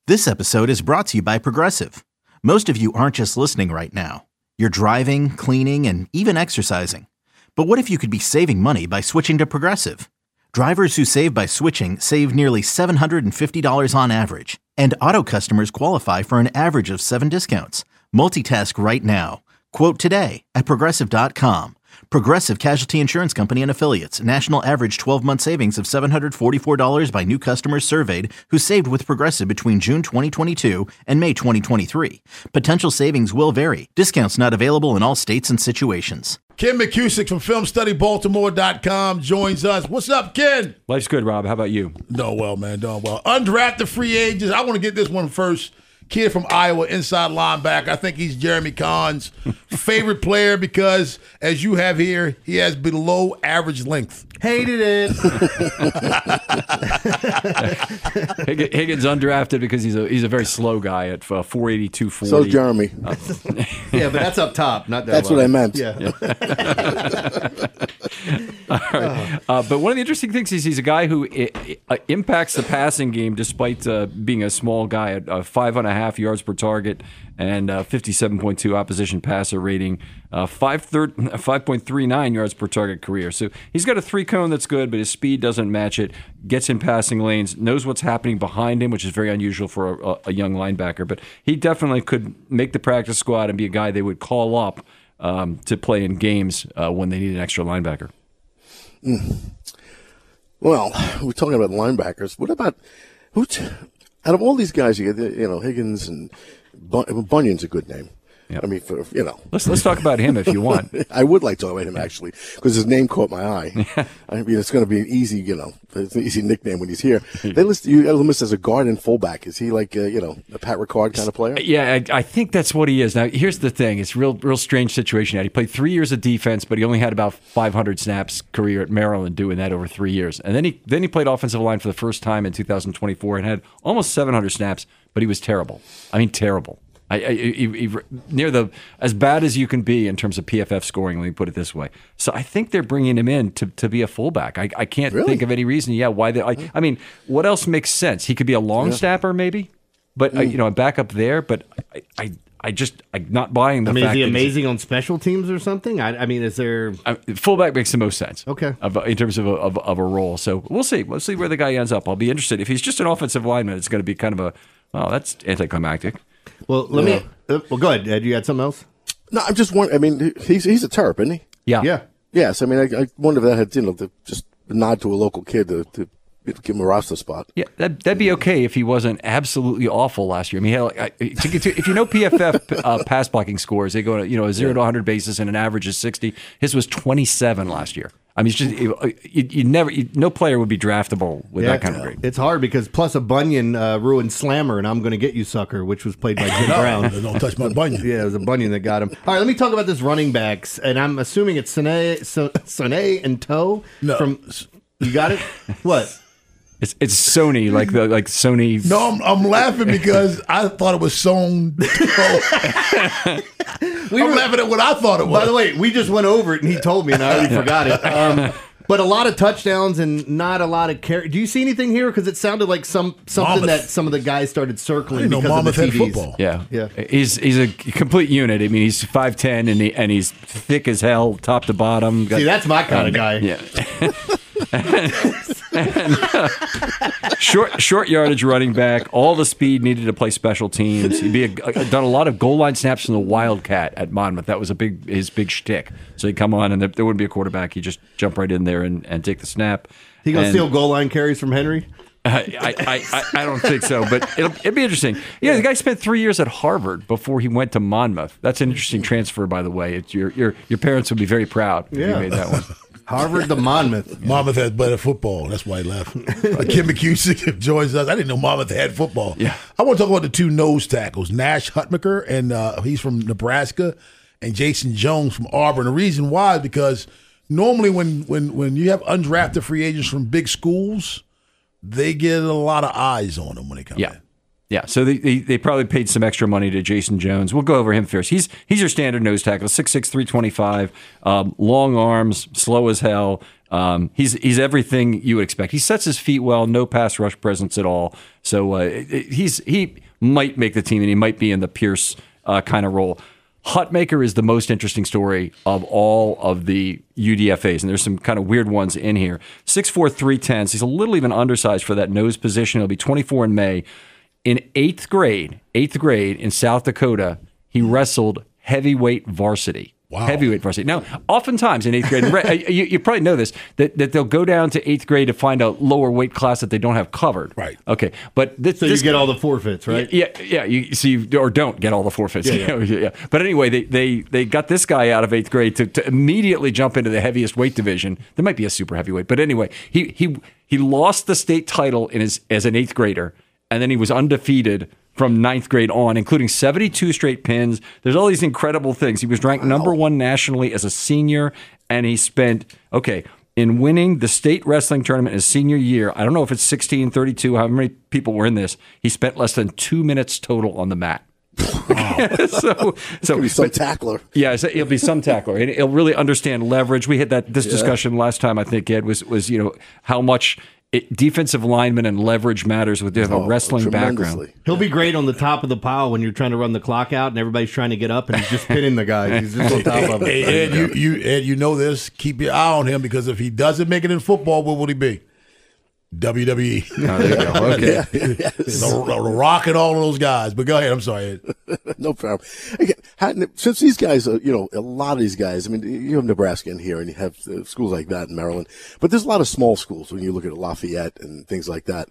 This episode is brought to you by Progressive. Most of you aren't just listening right now. You're driving, cleaning, and even exercising. But what if you could be saving money by switching to Progressive? Drivers who save by switching save nearly $750 on average. And auto customers qualify for an average of 7 discounts. Multitask right now. Quote today at Progressive.com. Progressive Casualty Insurance Company and Affiliates. National average 12-month savings of $744 by new customers surveyed who saved with Progressive between June 2022 and May 2023. Potential savings will vary. Discounts not available in all states and situations. Ken McCusick from FilmStudyBaltimore.com joins us. What's up, Ken? Life's good, Rob. How about you? Doing well, man. Doing well. Undrafted free agents. I want to get this one first. Kid from Iowa, inside linebacker. I think he's Jeremy Kahn's favorite player because, as you have here, he has below average length. Hated it. Higgins undrafted because he's a very slow guy at 480, 240. So Jeremy. Yeah, but that's up top, not that That's low. what I meant. Yeah. All right. But one of the interesting things is he's a guy who impacts the passing game despite being a small guy at 5.5 yards per target and 57.2 opposition passer rating, 5.39 yards per target career. So he's got a 3-cone that's good, but his speed doesn't match it. Gets in passing lanes, knows what's happening behind him, which is very unusual for a young linebacker. But he definitely could make the practice squad and be a guy they would call up to play in games when they need an extra linebacker. Well, we're talking about linebackers. What about out of all these guys? You get, Higgins and Bunyan's a good name. Yep. I mean, Let's talk about him if you want. I would like to talk about him actually because his name caught my eye. I mean, it's going to be an easy, it's an easy nickname when he's here. They list you as a guard and fullback. Is he like, a Pat Ricard kind of player? Yeah, I think that's what he is. Now, here's the thing: it's real strange situation. He played 3 years of defense, but he only had about 500 snaps career at Maryland, doing that over 3 years. And then he played offensive line for the first time in 2024 and had almost 700 snaps, but he was terrible. I mean, terrible. He near the as bad as you can be in terms of PFF scoring. Let me put it this way. So I think they're bringing him in to be a fullback. I can't think of any reason. Yeah, why? I mean, what else makes sense? He could be a long snapper, maybe, but a backup there. But I'm not buying the fact. Is he amazing on special teams or something? I mean, is there fullback makes the most sense? Okay, in terms of a role. So we'll see. We'll see where the guy ends up. I'll be interested. If he's just an offensive lineman, it's going to be kind of that's anticlimactic. Well, let me. Well, go ahead, Ed. You had something else? No, I'm just wondering. I mean, he's a Terp, isn't he? Yeah. Yes. I mean, I wonder if that had just a nod to a local kid to give him a roster spot. Yeah, that'd be okay if he wasn't absolutely awful last year. I mean, if you know PFF pass blocking scores, they go to a 0 to 100 basis and an average is 60. His was 27 last year. I mean, it's just no player would be draftable with that kind of grade. It's hard because plus a Bunyan ruined Slammer, and I'm going to get you, sucker, which was played by Jim Brown. Don't touch my Bunyan. Yeah, it was a Bunyan that got him. All right, let me talk about this running backs, and I'm assuming it's Sone and Toe. No, you got it. What? It's Sony, like Sony. No, I'm laughing because I thought it was Son. I'm laughing at what I thought it was. By the way, we just went over it, and he told me, and I already forgot it. But a lot of touchdowns and not a lot of carry. Do you see anything here? Because it sounded like something Monmouth. That some of the guys started circling because Monmouth of the had TDs. football. Yeah. He's a complete unit. I mean, he's 5'10", and he's thick as hell, top to bottom. See, that's my kind of guy. Yeah. Short yardage running back, all the speed needed to play special teams. He'd done a lot of goal line snaps from the Wildcat at Monmouth. That was his big shtick. So he'd come on, and there wouldn't be a quarterback. He'd just jump right in there and take the snap. He gonna steal goal line carries from Henry? I don't think so, but it'd be interesting. Yeah, the guy spent 3 years at Harvard before he went to Monmouth. That's an interesting transfer, by the way. Your parents would be very proud if you made that one. Harvard to Monmouth. Monmouth has better football. That's why he left. Kim McCusick joins us. I didn't know Monmouth had football. Yeah. I want to talk about the two nose tackles, Nash Hutmacher, and he's from Nebraska, and Jason Jones from Auburn. The reason why is because normally when you have undrafted free agents from big schools, they get a lot of eyes on them when they come in. Yeah, so they probably paid some extra money to Jason Jones. We'll go over him first. He's your standard nose tackle, 6'6", 325, long arms, slow as hell. He's everything you would expect. He sets his feet well, no pass rush presence at all. So he might make the team, and he might be in the Pierce kind of role. Hutmaker is the most interesting story of all of the UDFAs, and there's some kind of weird ones in here. 6'4", 310. He's a little even undersized for that nose position. He'll be 24 in May. In eighth grade in South Dakota, he wrestled heavyweight varsity. Wow. Heavyweight varsity. Now, oftentimes in eighth grade, you probably know this, that they'll go down to eighth grade to find a lower weight class that they don't have covered. Right. Okay. But So you get all the forfeits, right? Yeah. Or don't get all the forfeits. Yeah. But anyway, they got this guy out of eighth grade to immediately jump into the heaviest weight division. There might be a super heavyweight, but anyway, he lost the state title as an eighth grader, and then he was undefeated from ninth grade on, including 72 straight pins. There's all these incredible things. He was ranked number 1 nationally as a senior, and he spent, in winning the state wrestling tournament his senior year, I don't know if it's 16, 32, how many people were in this, he spent less than 2 minutes total on the mat. so be some tackler. Yeah, so he'll be some tackler. And he'll really understand leverage. We had this discussion last time, I think, Ed, was how much defensive lineman and leverage matters with a wrestling background. He'll be great on the top of the pile when you're trying to run the clock out and everybody's trying to get up and he's just pinning the guys. He's just on top of it. Ed, you know this. Keep your eye on him because if he doesn't make it in football, what will he be? WWE. Oh, there you go. Okay. The Rock and all of those guys. But go ahead. I'm sorry, Ed. No problem. Again, since these guys are, a lot of these guys, I mean, you have Nebraska in here and you have schools like that in Maryland, but there's a lot of small schools when you look at Lafayette and things like that.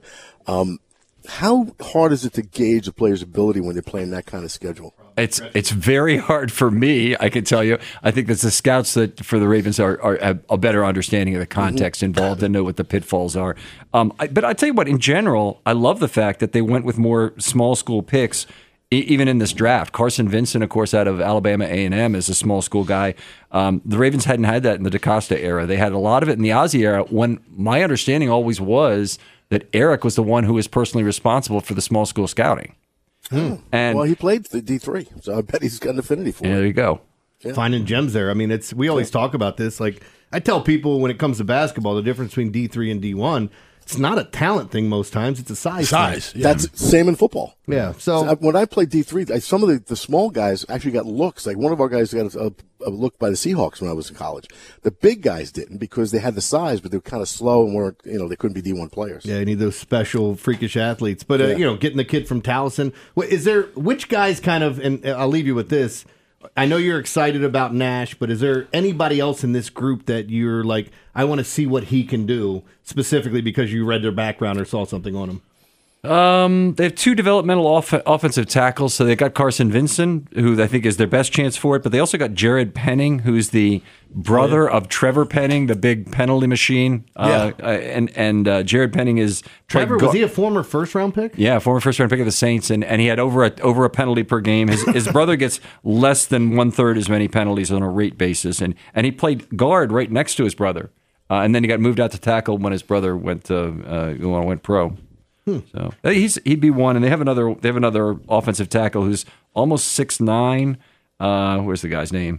How hard is it to gauge a player's ability when they're playing that kind of schedule? It's very hard for me, I can tell you. I think that the scouts that for the Ravens are have a better understanding of the context involved and know what the pitfalls are. But I tell you what, in general, I love the fact that they went with more small school picks, even in this draft. Carson Vincent, of course, out of Alabama A&M, is a small school guy. The Ravens hadn't had that in the DeCosta era. They had a lot of it in the Ozzie era, when my understanding always was that Eric was the one who was personally responsible for the small school scouting. And he played the D3, so I bet he's got an affinity for it. There you go. Yeah. Finding gems there. I mean, we always talk about this. Like, I tell people when it comes to basketball, the difference between D3 and D1, it's not a talent thing most times. It's a size thing. Yeah. That's same in football. Yeah. So when I played D3, some of the small guys actually got looks. Like one of our guys got a look by the Seahawks when I was in college. The big guys didn't because they had the size, but they were kind of slow and weren't, they couldn't be D1 players. Yeah, you need those special, freakish athletes. But, getting the kid from Towson, which guys kind of, and I'll leave you with this, I know you're excited about Nash, but is there anybody else in this group that you're like, I want to see what he can do, specifically because you read their background or saw something on him? They have 2 developmental offensive tackles. So they got Carson Vincent, who I think is their best chance for it. But they also got Jared Penning, who's the brother of Trevor Penning, the big penalty machine. And Jared Penning is Trevor. Was he a former first-round pick? Yeah, former first-round pick of the Saints, and he had over a penalty per game. His brother gets less than 1/3 as many penalties on a rate basis, and he played guard right next to his brother. And then he got moved out to tackle when his brother went pro. So he'd be one, and they have another offensive tackle who's almost 6'9". Where's the guy's name?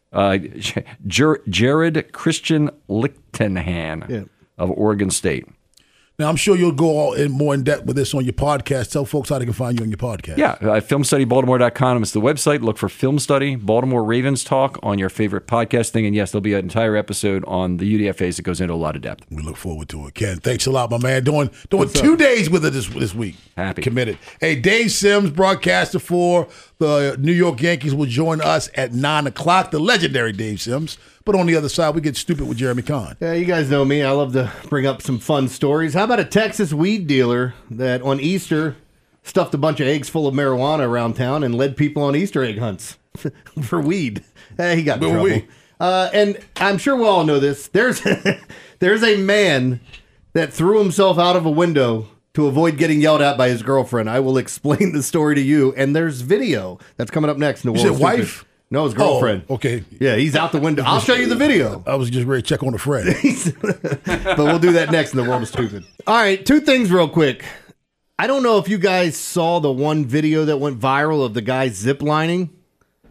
Jared Christian Lichtenhan of Oregon State. Now, I'm sure you'll go more in depth with this on your podcast. Tell folks how they can find you on your podcast. Yeah, filmstudybaltimore.com is the website. Look for Film Study, Baltimore Ravens Talk on your favorite podcast thing. And yes, there'll be an entire episode on the UDFAs that goes into a lot of depth. We look forward to it. Ken, thanks a lot, my man. Doing 2 days with it this week. Happy. Committed. Hey, Dave Sims, broadcaster for the New York Yankees, will join us at 9 o'clock. The legendary Dave Sims. But on the other side, we get stupid with Jeremy Kahn. Yeah, you guys know me. I love to bring up some fun stories. How about a Texas weed dealer that on Easter stuffed a bunch of eggs full of marijuana around town and led people on Easter egg hunts for weed? He got in trouble. And I'm sure we all know this. There's a man that threw himself out of a window to avoid getting yelled at by his girlfriend. I will explain the story to you. And there's video that's coming up next. In the You said wife? No, his girlfriend. Oh, okay. Yeah, he's out the window. I'll show you the video. I was just ready to check on a friend. But we'll do that next in The World of Stupid. All right, 2 things real quick. I don't know if you guys saw the one video that went viral of the guy ziplining.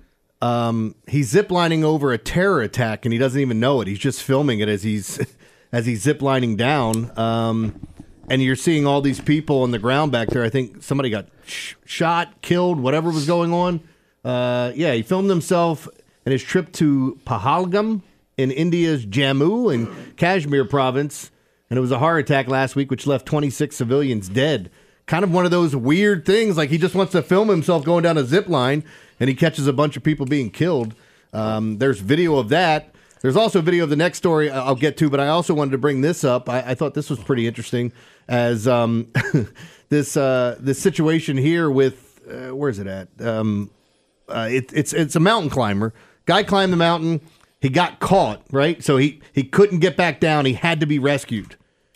He's ziplining over a terror attack, and he doesn't even know it. He's just filming it as he's as he's ziplining down. And you're seeing all these people on the ground back there. I think somebody got shot, killed, whatever was going on. He filmed himself in his trip to Pahalgam in India's Jammu and Kashmir province. And it was a heart attack last week, which left 26 civilians dead. Kind of one of those weird things, like he just wants to film himself going down a zip line, and he catches a bunch of people being killed. There's video of that. There's also video of the next story I'll get to, but I also wanted to bring this up. I thought this was pretty interesting, as this situation here with where is it at? It's a mountain climber. Guy climbed the mountain. He got caught, right? So he couldn't get back down. He had to be rescued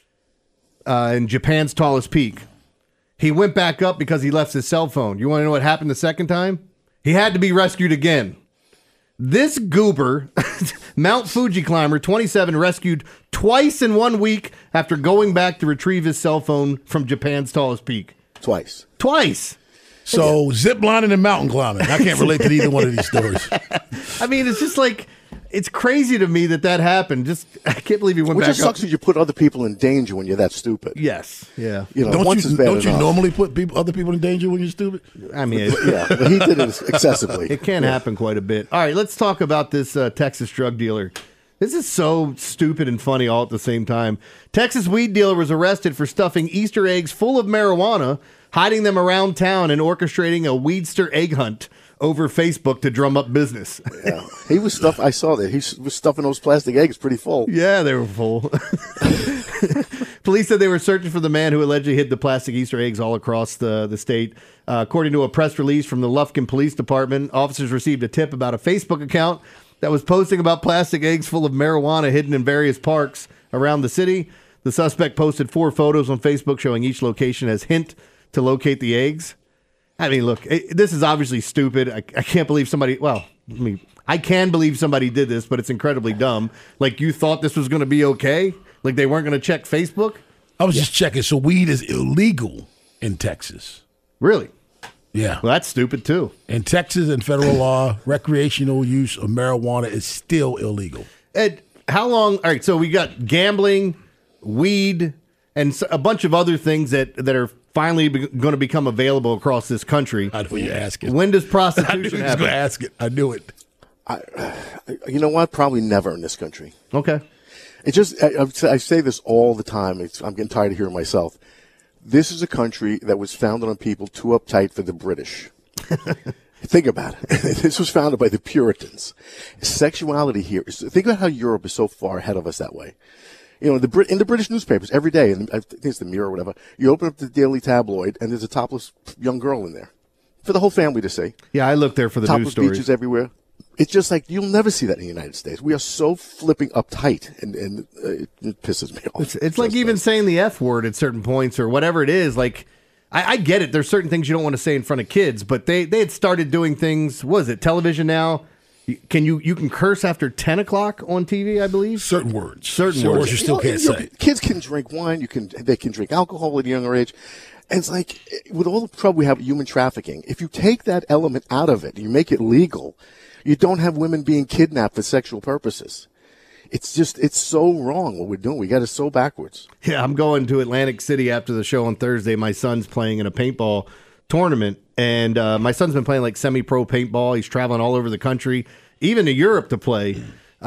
in Japan's tallest peak. He went back up because he left his cell phone. You want to know what happened the second time? He had to be rescued again. This goober, Mount Fuji climber, 27, rescued twice in 1 week after going back to retrieve his cell phone from Japan's tallest peak. Twice. So zip lining and mountain climbing. I can't relate to either one of these stories. I mean, it's just like, it's crazy to me that happened. I can't believe he went back up. Which just sucks that you put other people in danger when you're that stupid. Yes. Yeah. Don't you normally put other people in danger when you're stupid? I mean, but he did it excessively. It can happen quite a bit. All right, let's talk about this Texas drug dealer. This is so stupid and funny all at the same time. Texas weed dealer was arrested for stuffing Easter eggs full of marijuana, hiding them around town, and orchestrating a weedster egg hunt over Facebook to drum up business. Yeah. He was I saw that. He was stuffing those plastic eggs pretty full. Yeah, they were full. Police said they were searching for the man who allegedly hid the plastic Easter eggs all across the state. According to a press release from the Lufkin Police Department, officers received a tip about a Facebook account that was posting about plastic eggs full of marijuana hidden in various parks around the city. The suspect posted 4 photos on Facebook showing each location as hint to locate the eggs. I mean, look, this is obviously stupid. I can't believe somebody, I can believe somebody did this, but it's incredibly dumb. Like, you thought this was going to be okay? Like, they weren't going to check Facebook? I was just checking. So weed is illegal in Texas. Really? Yeah. Well, that's stupid, too. In Texas and federal law, recreational use of marijuana is still illegal. Ed, how long? All right, so we got gambling, weed, and a bunch of other things that are finally going to become available across this country. I knew you asking. When does prostitution I knew you was happen? going to ask it. I knew it. You know what? Probably never in this country. Okay. It just, I say this all the time. I'm getting tired of hearing myself. This is a country that was founded on people too uptight for the British. Think about it. This was founded by the Puritans. Sexuality here think about how Europe is so far ahead of us that way. You know, in the British newspapers every day, and I think it's the Mirror or whatever, you open up the Daily Tabloid and there's a topless young girl in there for the whole family to see. Yeah, I looked there for the news stories. Topless beaches everywhere. It's just like you'll never see that in the United States. We are so flipping uptight, and it pisses me off. It's like even saying the F word at certain points or whatever it is. Like, I get it. There's certain things you don't want to say in front of kids, but they had started doing things. What is it, television now? You can curse after 10 o'clock on TV, I believe? Certain words. Certain words you still can't say. Kids can drink wine. They can drink alcohol at a younger age. And it's like, with all the trouble we have with human trafficking, if you take that element out of it and you make it legal, you don't have women being kidnapped for sexual purposes. It's so wrong what we're doing. We got it so backwards. Yeah, I'm going to Atlantic City after the show on Thursday. My son's playing in a paintball tournament, and my son's been playing like semi-pro paintball. He's traveling all over the country, even to Europe to play.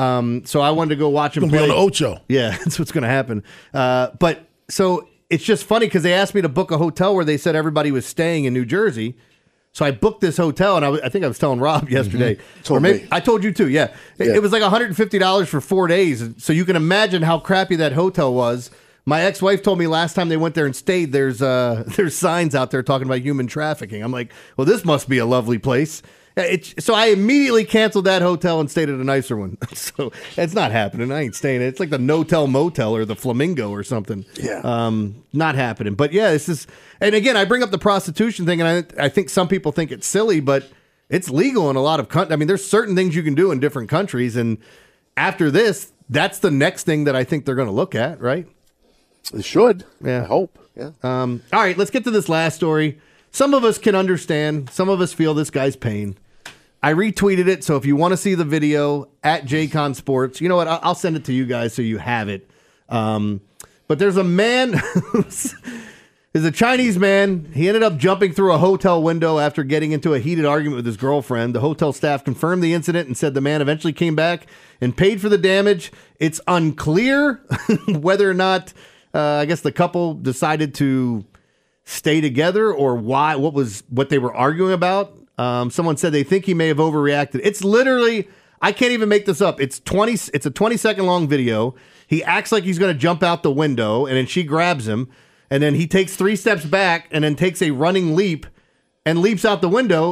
So I wanted to go watch him play. Be on the Ocho. Yeah, that's what's going to happen. But so it's just funny because they asked me to book a hotel where they said everybody was staying in New Jersey. So I booked this hotel, and I think I was telling Rob yesterday. Mm-hmm. Or maybe I told you too, yeah. It was like $150 for 4 days. So you can imagine how crappy that hotel was. My ex-wife told me last time they went there and stayed, there's signs out there talking about human trafficking. I'm like, well, this must be a lovely place. So I immediately canceled that hotel and stayed at a nicer one. So it's not happening. I ain't staying. It's like the No-Tel Motel or the Flamingo or something. Yeah. Not happening. But yeah, this is. And again, I bring up the prostitution thing, and I think some people think it's silly, but it's legal in a lot of countries. I mean, there's certain things you can do in different countries, and after this, that's the next thing that I think they're going to look at, right? They should. Yeah. I hope. Yeah. All right, let's get to this last story. Some of us can understand. Some of us feel this guy's pain. I retweeted it, so if you want to see the video, at JCon Sports, you know what? I'll send it to you guys so you have it. But there's a man, is a Chinese man. He ended up jumping through a hotel window after getting into a heated argument with his girlfriend. The hotel staff confirmed the incident and said the man eventually came back and paid for the damage. It's unclear whether or not, I guess the couple decided to stay together or why, what they were arguing about. Someone said they think he may have overreacted. It's literally, I can't even make this up. It's a 20-second long video. He acts like he's going to jump out the window, and then she grabs him, and then he takes 3 steps back and then takes a running leap and leaps out the window.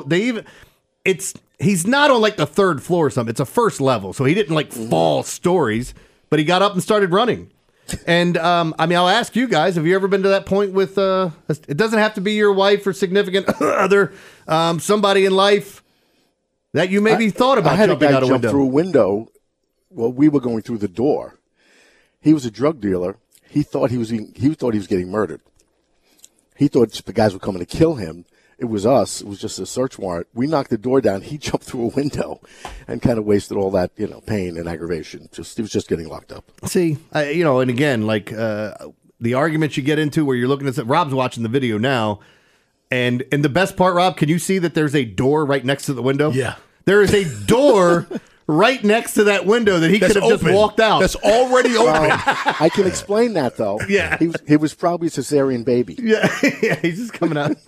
He's not on like the 3rd floor or something. It's a 1st level, so he didn't like fall stories, but he got up and started running. And I'll ask you guys, have you ever been to that point with it doesn't have to be your wife or significant other, somebody in life that you maybe thought about jumping out a window? I had a guy jump through a window while we were going through the door. He was a drug dealer. He thought he was getting murdered. He thought the guys were coming to kill him. It was us. It was just a search warrant. We knocked the door down. He jumped through a window and kind of wasted all that, pain and aggravation. He was just getting locked up. See, and again, like the arguments you get into where you're looking at Rob's watching the video now, and the best part, Rob, can you see that there's a door right next to the window? Yeah. There is a door right next to that window that he could have just walked out. That's already open. I can explain that, though. Yeah. He was probably a cesarean baby. Yeah, he's just coming out.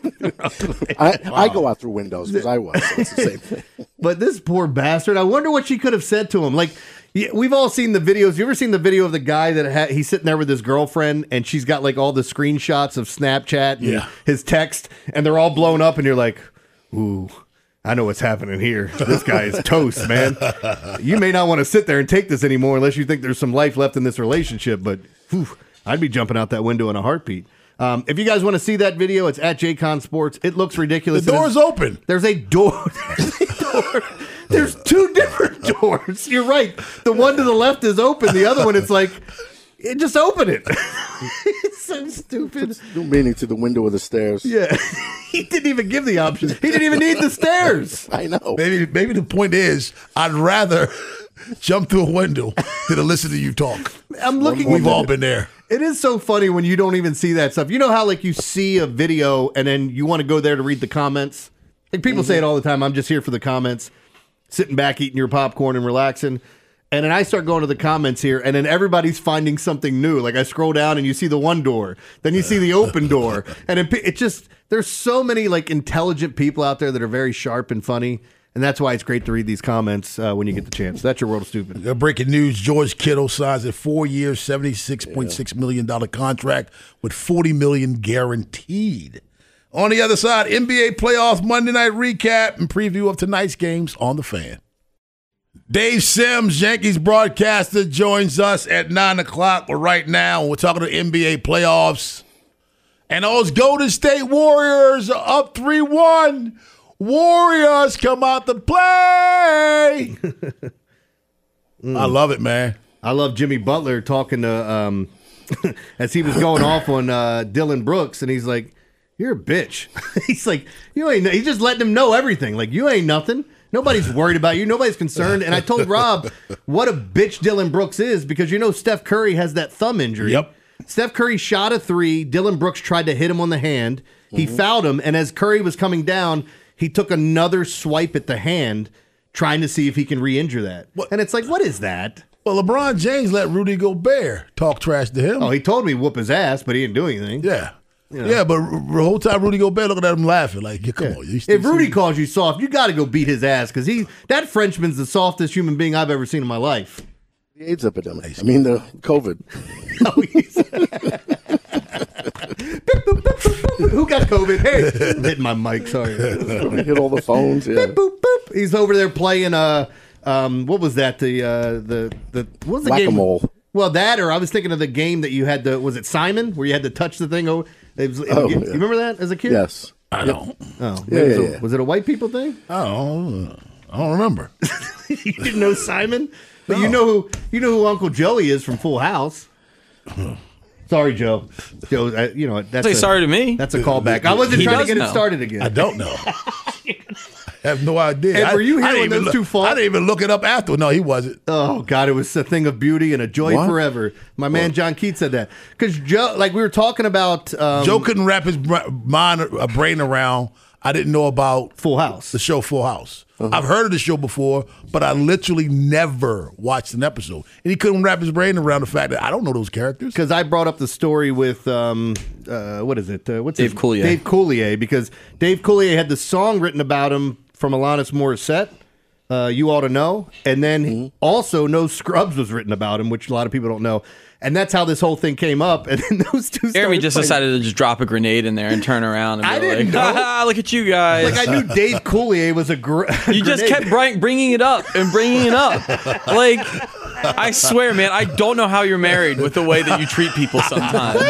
I go out through windows because I was. So it's the same thing. But this poor bastard, I wonder what she could have said to him. Like, we've all seen the videos. You ever seen the video of the guy that he's sitting there with his girlfriend and she's got like all the screenshots of Snapchat and his text and they're all blown up and you're like, ooh, I know what's happening here. This guy is toast, man. You may not want to sit there and take this anymore unless you think there's some life left in this relationship, but I'd be jumping out that window in a heartbeat. If you guys want to see that video, it's at JCon Sports. It looks ridiculous. The door's open. There's a door. There's 2 different doors. You're right. The one to the left is open. The other one, it's like, just open it. It's so stupid. No meaning to the window or the stairs. Yeah. He didn't even give the option. He didn't even need the stairs. I know. Maybe the point is, I'd rather jump through a window than to listen to you talk. I'm looking. We've all been there. It is so funny when you don't even see that stuff. You know how like you see a video and then you want to go there to read the comments? Like people say it all the time. I'm just here for the comments, sitting back, eating your popcorn and relaxing. And then I start going to the comments here, and then everybody's finding something new. Like I scroll down, and you see the one door, then you see the open door, and it just there's so many like intelligent people out there that are very sharp and funny, and that's why it's great to read these comments when you get the chance. That's your world of stupid. Breaking news: George Kittle signs a 4-year, $76.6 million contract with $40 million guaranteed. On the other side, NBA playoffs Monday night recap and preview of tonight's games on the Fan. Dave Sims, Yankees broadcaster, joins us at 9 o'clock. But right now, we're talking to NBA playoffs. And those Golden State Warriors are up 3-1. Warriors come out to play. I love it, man. I love Jimmy Butler talking to, as he was going off on Dylan Brooks, and he's like, you're a bitch. He's like, you ain't, he's just letting him know everything. Like, you ain't nothing. Nobody's worried about you. Nobody's concerned. And I told Rob what a bitch Dylan Brooks is because you know Steph Curry has that thumb injury. Yep. Steph Curry shot a 3. Dylan Brooks tried to hit him on the hand. He fouled him. And as Curry was coming down, he took another swipe at the hand trying to see if he can re-injure that. What? And it's like, what is that? Well, LeBron James let Rudy Gobert talk trash to him. Oh, he told me to whoop his ass, but he didn't do anything. Yeah. You know. Yeah, but the whole time Rudy Gobert looking at him laughing like, yeah, come on. You If Rudy calls you soft, you got to go beat his ass because that Frenchman's the softest human being I've ever seen in my life. The AIDS epidemic. I mean, the COVID. Who got COVID? Hey, I'm hitting my mic. Sorry. Hit all the phones. Yeah. Boop, boop, boop. He's over there playing. What was that? The what was the Whack-a-mole. game? Well, that or I was thinking of the game that you had to. Was it Simon where you had to touch the thing? Over. You remember that as a kid? Yes. I don't. Oh, Yeah. Was it a white people thing? I don't remember. You didn't know Simon, but no. you know who Uncle Joey is from Full House. Sorry, Joe. Joe, that's Say sorry to me. That's a callback. I wasn't He trying to does get it know. started again. I don't know. have no idea. And were you I here didn't when even those two fought? I didn't even look it up after. No, he wasn't. Oh God, it was a thing of beauty and a joy forever. My man John Keats said that because Joe, like we were talking about, Joe couldn't wrap his brain around. I didn't know about Full House. the show Full House. I've heard of the show before, but I literally never watched an episode. And he couldn't wrap his brain around the fact that I don't know those characters. Because I brought up the story with what is it? What's Dave Coulier. Dave Coulier, because Dave Coulier had the song written about him from Alanis Morissette. You Ought to Know, and then also No Scrubs was written about him, which a lot of people don't know. And that's how this whole thing came up. And then those two Jeremy just started decided to just drop a grenade in there and turn around and be I didn't like, know. "Ha, look at you guys. Like I knew Dave Coulier was a You just kept bringing it up and bringing it up. Like, I swear, man, I don't know how you're married with the way that you treat people sometimes.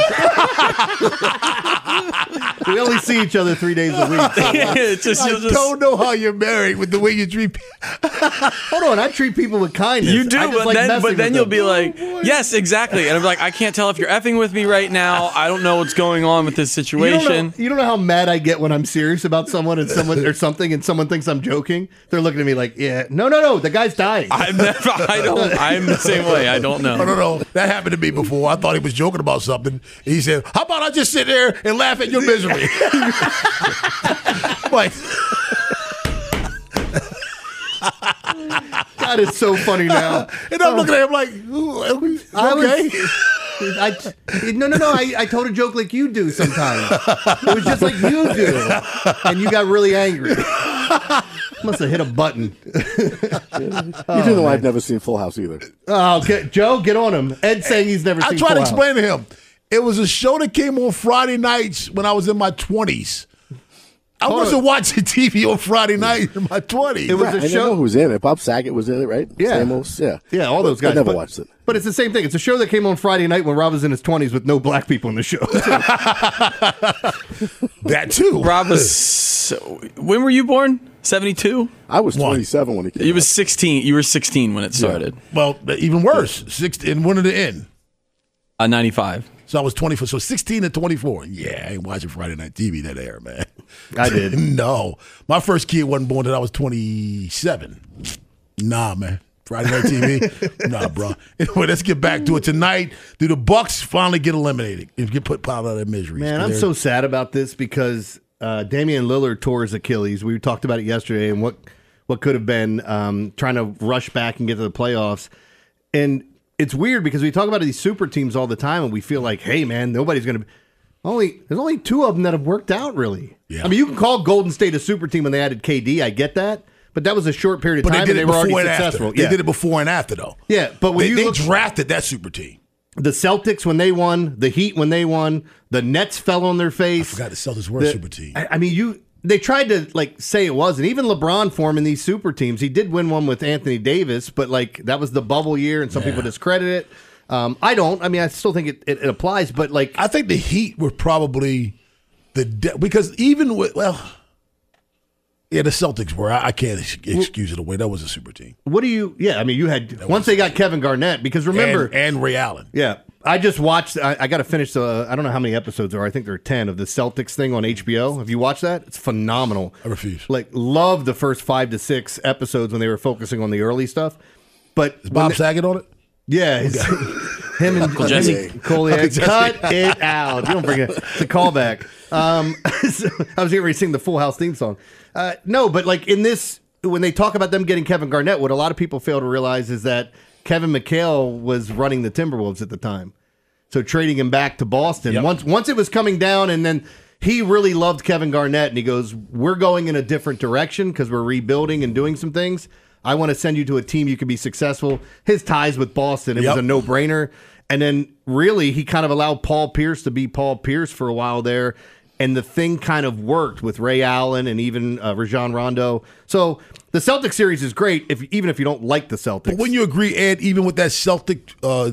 We only see each other 3 days a week. So. It's just, I you'll just- don't know how you're married with the way you treat people. Hold on, I treat people with kindness. You do, I just but like then messing with you'll them. be like, yes, exactly. And I'm like, I can't tell if you're effing with me right now. I don't know what's going on with this situation. You don't know how mad I get when I'm serious about someone and someone or something, and someone thinks I'm joking. They're looking at me like, "Yeah, no, the guy's dying." I'm the same way. I don't know. No. That happened to me before. I thought he was joking about something. He said, how about I just sit there and laugh at your misery? Like, God, it's so funny now. and I'm looking at him like, okay. I told a joke like you do sometimes. It was just like you do, and you got really angry. Must have hit a button. You do know I've never seen Full House either. Oh, Joe, get on him. Ed's saying he's never I seen tried to Full House. explain to him. It was a show that came on Friday nights when I was in my 20s. I wasn't watching TV on Friday night in my 20s. It was I a know show. who was in it. Bob Saget was in it, right? Yeah. Stamos? Yeah. Yeah, all those guys. I never but, watched it. But it's the same thing. It's a show that came on Friday night when Rob was in his 20s with no black people in the show. That too. Rob was. When were you born? 72? I was 27 when it came You was out. 16. You were 16 when it started. Well, even worse. 16, and when did it end? 95. So I was 24. So 16 to 24. Yeah, I ain't watching Friday Night TV that era, man. I did. No. My first kid wasn't born until I was 27. Nah, man. Friday Night TV? Nah, bro. Anyway, let's get back to it. Tonight, do the Bucks finally get eliminated? If get put out of their misery? Man, I'm so sad about this because Damian Lillard tore his Achilles. We talked about it yesterday and what could have been trying to rush back and get to the playoffs. And it's weird because we talk about these super teams all the time and we feel like, hey, man, nobody's going to – there's only two of them that have worked out, really. Yeah. I mean, you can call Golden State a super team when they added KD. I get that. But that was a short period of time, and they were already successful. They did it before and after, though. Yeah, but when they drafted that super team. The Celtics when they won, the Heat when they won, the Nets fell on their face. I forgot the Celtics were a super team. I mean, they tried to say it wasn't. Even LeBron formed in these super teams. He did win one with Anthony Davis, but that was the bubble year, and some people discredit it. I don't. I mean, I still think it applies, but I think the Heat were probably because even with the Celtics were. I can't excuse it away. That was a super team. What do you? Yeah, I mean, you had once they got Kevin Garnett because remember and Ray Allen. Yeah, I just watched. I got to finish I don't know how many episodes there are. I think there are 10 of the Celtics thing on HBO. Have you watched that? It's phenomenal. I refuse. Love the first 5 to 6 episodes when they were focusing on the early stuff. But is Bob Saget on it? Yeah, him and Jesse Collier. Cut it out. You don't bring it. It's a callback. I was getting ready to sing the Full House theme song. No, but in this, when they talk about them getting Kevin Garnett, what a lot of people fail to realize is that Kevin McHale was running the Timberwolves at the time. So trading him back to Boston. Yep. Once it was coming down, and then he really loved Kevin Garnett, and he goes, we're going in a different direction because we're rebuilding and doing some things. I want to send you to a team you can be successful. His ties with Boston, it was a no-brainer. And then really he kind of allowed Paul Pierce to be Paul Pierce for a while there. And the thing kind of worked with Ray Allen and even Rajon Rondo. So the Celtic series is great, even if you don't like the Celtics. But when you agree, Ed, even with that Celtic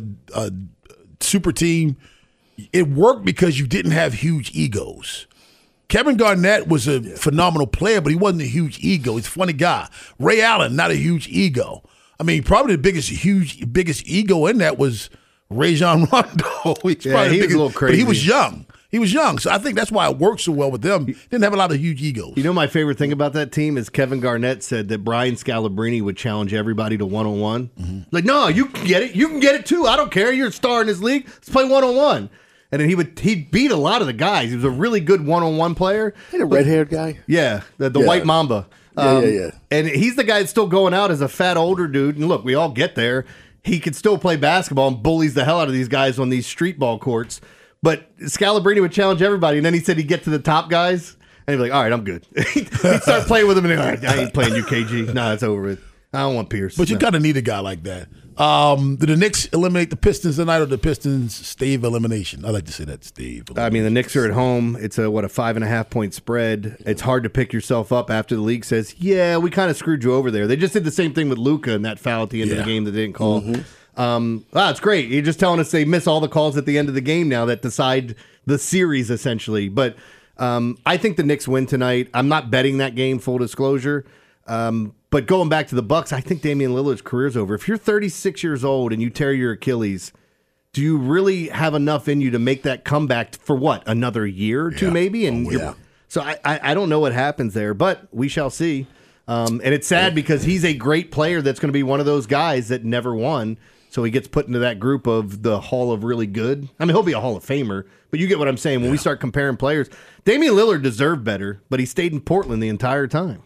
super team, it worked because you didn't have huge egos. Kevin Garnett was a phenomenal player, but he wasn't a huge ego. He's a funny guy. Ray Allen, not a huge ego. I mean, probably the biggest ego in that was Rajon Rondo. He was a little crazy. But he was young. He was young, so I think that's why it worked so well with them. Didn't have a lot of huge egos. You know, my favorite thing about that team is Kevin Garnett said that Brian Scalabrine would challenge everybody to one-on-one. Mm-hmm. Like, no, you can get it. You can get it too. I don't care. You're a star in this league. Let's play one-on-one. And then he'd beat a lot of the guys. He was a really good one-on-one player. Ain't a red-haired guy? Yeah, the Yeah. white mamba. Yeah. And he's the guy that's still going out as a fat older dude. And look, we all get there. He could still play basketball and bullies the hell out of these guys on these street ball courts. But Scalabrine would challenge everybody. And then he said he'd get to the top guys. And he'd be like, all right, I'm good. He'd start playing with them. And he'd be like, I ain't playing you, KG. Nah, it's over with. I don't want Pierce. But you kind of need a guy like that. Did the Knicks eliminate the Pistons tonight, or the Pistons stave elimination? I like to say that, stave. I mean, the Knicks are at home. It's a 5.5 point spread. It's hard to pick yourself up after the league says, yeah, we kind of screwed you over there. They just did the same thing with Luka and that foul at the end of the game that they didn't call. It's great. You're just telling us they miss all the calls at the end of the game now that decide the series, essentially. But I think the Knicks win tonight. I'm not betting that game, full disclosure. But going back to the Bucks, I think Damian Lillard's career's over. If you're 36 years old and you tear your Achilles, do you really have enough in you to make that comeback for what, another year or two maybe? And so I don't know what happens there, but we shall see. And it's sad because he's a great player that's going to be one of those guys that never won. So he gets put into that group of the Hall of Really Good. I mean, he'll be a Hall of Famer, but you get what I'm saying. When we start comparing players, Damian Lillard deserved better, but he stayed in Portland the entire time.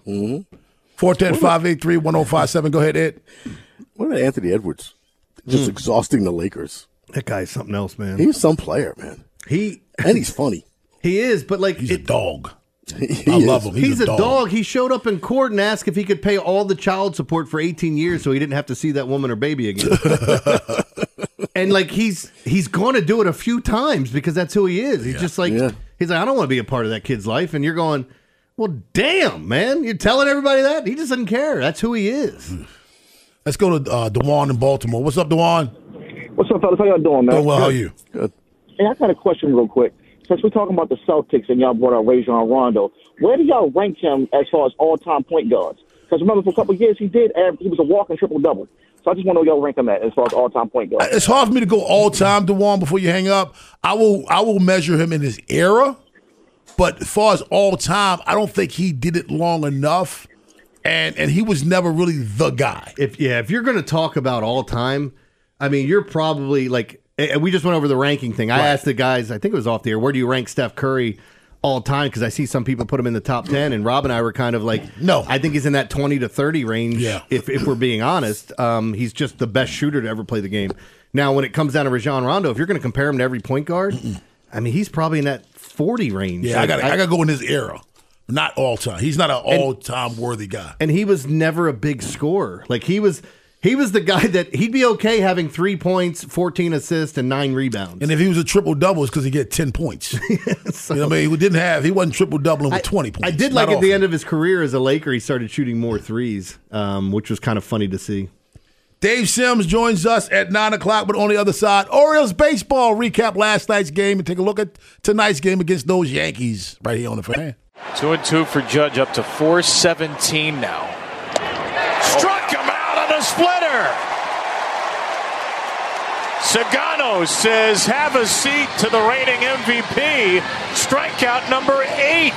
410-583-1057. Go ahead, Ed. What about Anthony Edwards? Just exhausting the Lakers. That guy's something else, man. He's some player, man. And he's funny. He is, but like He's a dog. He I love is. him. He's a dog. He showed up in court and asked if he could pay all the child support for 18 years so he didn't have to see that woman or baby again. And like he's going to do it a few times because that's who he is. He's just like he's like, I don't want to be a part of that kid's life. And you're going, well, damn, man, you're telling everybody that? He just doesn't care. That's who he is. Let's go to Dewan in Baltimore. What's up, Dewan? What's up, fellas? How y'all doing, man? Doing well. How are you? Good. Hey, I got a question real quick. Since we're talking about the Celtics and y'all brought up Rajon Rondo, where do y'all rank him as far as all-time point guards? Because remember, for a couple of years, he was a walking triple-double. So I just want to know where y'all rank him at as far as all-time point guards. It's hard for me to go all-time, Dewan, before you hang up. I will measure him in his era. But as far as all time, I don't think he did it long enough, and he was never really the guy. If you're going to talk about all time, I mean, you're probably like, we just went over the ranking thing. I asked the guys, I think it was off the air, where do you rank Steph Curry all time? Because I see some people put him in the top 10, and Rob and I were kind of like, no, I think he's in that 20 to 30 range. Yeah. If we're being honest, he's just the best shooter to ever play the game. Now, when it comes down to Rajon Rondo, if you're going to compare him to every point guard, I mean, he's probably in that 40 range. Yeah, I got to go in his era. Not all time. He's not an all-time worthy guy. And he was never a big scorer. Like he was the guy that he'd be okay having 3 points, 14 assists, and 9 rebounds. And if he was a triple-double, it's because he get 10 points. So, you know what I mean? He wasn't triple-doubling with 20 points. I did like at the end of his career as a Laker, he started shooting more threes, which was kind of funny to see. Dave Sims joins us at 9 o'clock, but on the other side, Orioles baseball. Recap last night's game and take a look at tonight's game against those Yankees right here on the Fan. 2-2 for Judge, up to 417 now. Struck him out on a splitter. Sagano says, have a seat to the reigning MVP. Strikeout number 8.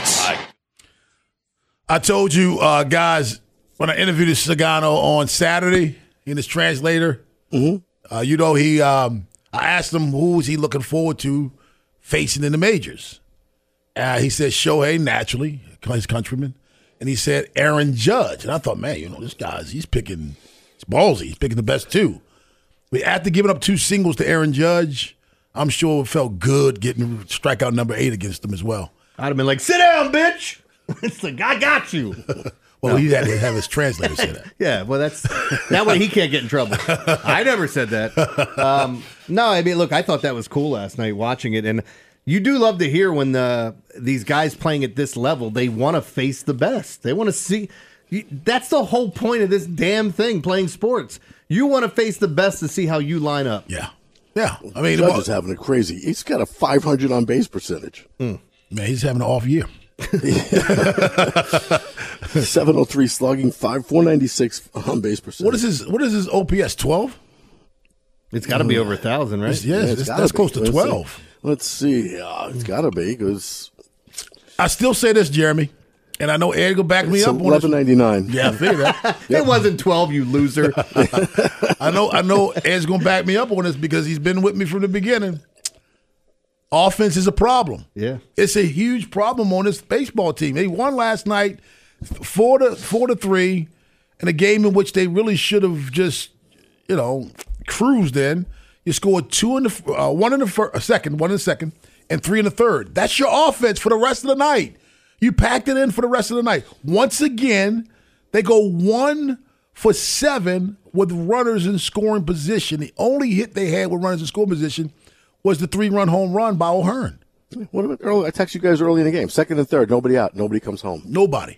I told you, guys, when I interviewed Sagano on Saturday, in his translator, I asked him who was he looking forward to facing in the majors. He said Shohei, naturally, his countryman, and he said Aaron Judge. And I thought, man, this guy's he's ballsy. He's picking the best two. But after giving up 2 singles to Aaron Judge, I'm sure it felt good getting strikeout number 8 against him as well. I'd have been like, sit down, bitch. It's like, I got you. Well, he had to have his translator say that. Yeah, well, that way he can't get in trouble. I never said that. No, I mean, look, I thought that was cool last night watching it, and you do love to hear when these guys playing at this level, they want to face the best. They want to see. That's the whole point of this damn thing, playing sports. You want to face the best to see how you line up. Yeah. I mean, Judge is having a crazy. He's got a 500 on base percentage. Man, he's having an off year. 703 slugging, 496 on base percentage. What is his OPS? 12? It's got to be over 1,000, right? That's close to 12. Let's see. It's got to be because I still say this, Jeremy, and I know Ed will back me it's up on this. $11.99. Yeah, I figured that. It wasn't 12, you loser. I know Ed's going to back me up on this because he's been with me from the beginning. Offense is a problem. Yeah. It's a huge problem on this baseball team. They won last night 4-3 in a game in which they really should have just, cruised in. You scored one in the second, and 3 in the third. That's your offense for the rest of the night. You packed it in for the rest of the night. Once again, they go 1 for 7 with runners in scoring position. The only hit they had with runners in scoring position was the 3-run home run by O'Hearn. What about early? I texted you guys early in the game. Second and third, nobody out. Nobody comes home. Nobody.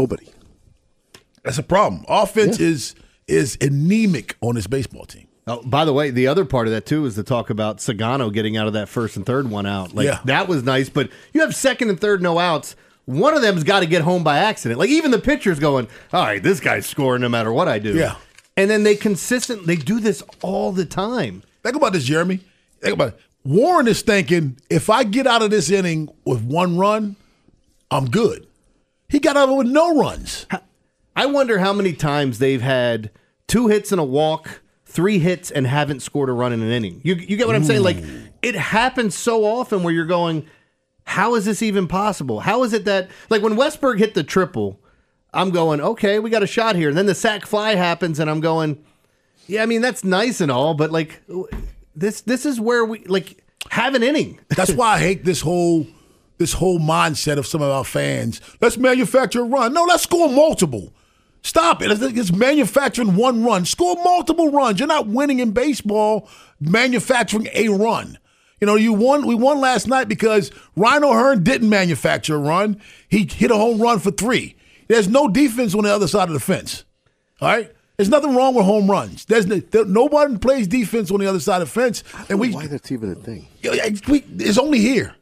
That's a problem. Offense is anemic on this baseball team. Oh, by the way, the other part of that, too, is the talk about Sagano getting out of that first and third one out. That was nice, but you have second and third, no outs. One of them's got to get home by accident. Even the pitcher's going, all right, this guy's scoring no matter what I do. Yeah. And then they do this all the time. Think about this, Jeremy. Think about it. Warren is thinking, if I get out of this inning with 1 run, I'm good. He got out of it with no runs. I wonder how many times they've had 2 hits and a walk, 3 hits, and haven't scored a run in an inning. You get what I'm saying? It happens so often where you're going, how is this even possible? How is it that, when Westberg hit the triple, I'm going, okay, we got a shot here. And then the sac fly happens, and I'm going, yeah, I mean, that's nice and all, but, this is where we, have an inning. That's why I hate this whole mindset of some of our fans. Let's manufacture a run. No, let's score multiple. Stop it. It's manufacturing 1 run. Score multiple runs. You're not winning in baseball manufacturing a run. We won last night because Ryan O'Hearn didn't manufacture a run. He hit a home run for 3. There's no defense on the other side of the fence. All right? There's nothing wrong with home runs. Nobody plays defense on the other side of the fence. Why that's even a thing? It's only here.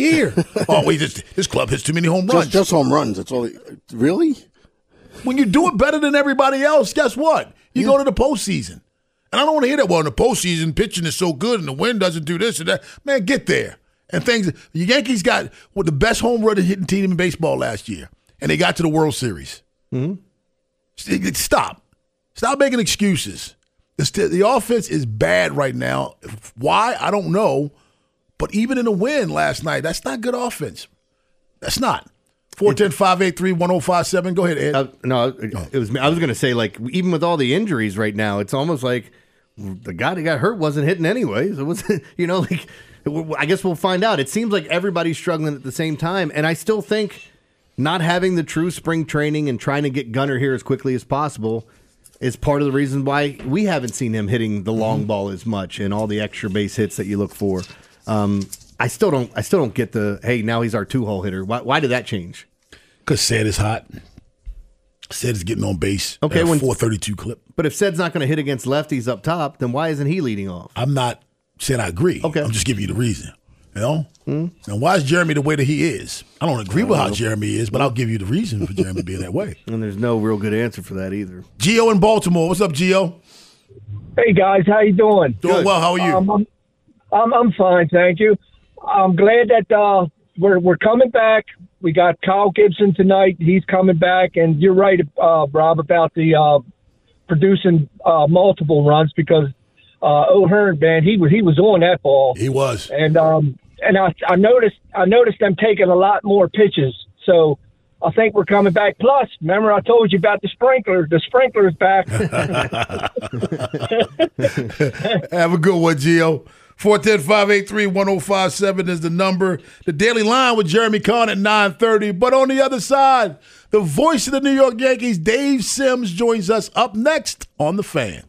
Oh, wait, this club hits too many home runs. Just home runs. That's all. Really? When you do it better than everybody else, guess what? You go to the postseason. And I don't want to hear that, well, in the postseason, pitching is so good and the wind doesn't do this and that. Man, get there. And the Yankees got the best home run hitting team in baseball last year, and they got to the World Series. Mm-hmm. Stop making excuses. The offense is bad right now. Why? I don't know. But even in a win last night, that's not good offense. That's not. 410-583-1057. Go ahead, Ed. It was me. I was going to say, even with all the injuries right now, it's almost like the guy that got hurt wasn't hitting anyways. It was, I guess we'll find out. It seems like everybody's struggling at the same time. And I still think not having the true spring training and trying to get Gunnar here as quickly as possible is part of the reason why we haven't seen him hitting the long ball as much and all the extra base hits that you look for. I still don't get the, hey, now he's our 2-hole hitter. Why did that change? Because Sed is hot. Sed is getting on base. Okay, at a 432 clip. But if Sed's not going to hit against lefties up top, then why isn't he leading off? I'm not saying I agree. Okay. I'm just giving you the reason. And why is Jeremy the way that he is? I don't agree with how Jeremy is, but I'll give you the reason for Jeremy being that way. And there's no real good answer for that either. Gio in Baltimore. What's up, Gio? Hey, guys. How you doing? Doing well. How are you? I'm fine, thank you. I'm glad that we're coming back. We got Kyle Gibson tonight. He's coming back, and you're right, Rob, about the producing multiple runs because O'Hearn, man, he was on that ball. He was, and I noticed them taking a lot more pitches. So I think we're coming back. Plus, remember I told you about the sprinkler. The sprinkler's back. Have a good one, Gio. 410-583-1057 is the number. The Daily Line with Jeremy Conn at 9:30. But on the other side, the voice of the New York Yankees, Dave Sims, joins us up next on The Fan.